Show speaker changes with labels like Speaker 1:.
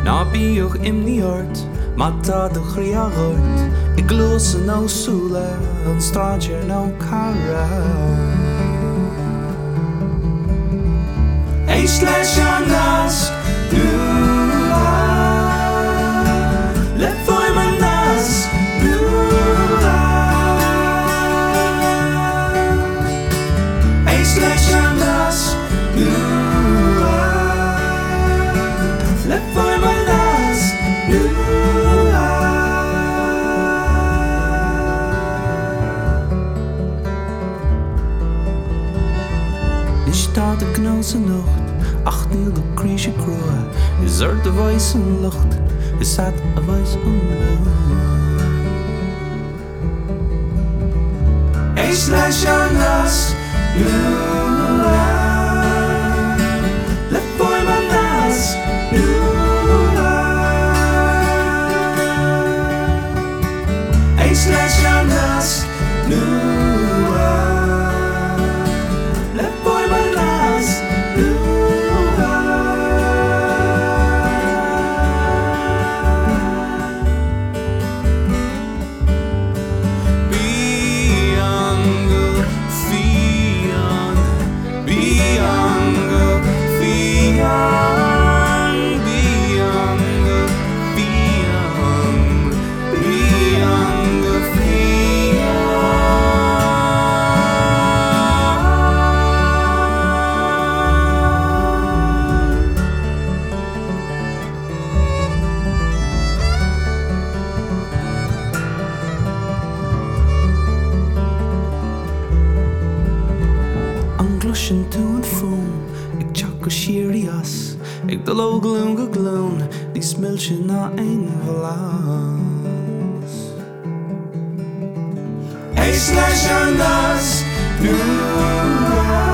Speaker 1: Na bíoch imníart, má tá do chríagart, I glúsa nó súla an stráidir nó cara. Éis leis an nás nua, le foiim an nás nua. Éis leis an nás nua, le foiim an nás nua. Nis tá de gnós an nocht, ach níl do críse crua, is de bhais an lucht, is a bhais an lucht. Éis leis an nás nua, le foiim an nás nua. Éis leis an nás nua, le foiim an nás nua. Glushin to and from, ag teach go sirí as, ag dul ó glún go glún, ní smilte ná ein bhlas. Éis leis an nás nua.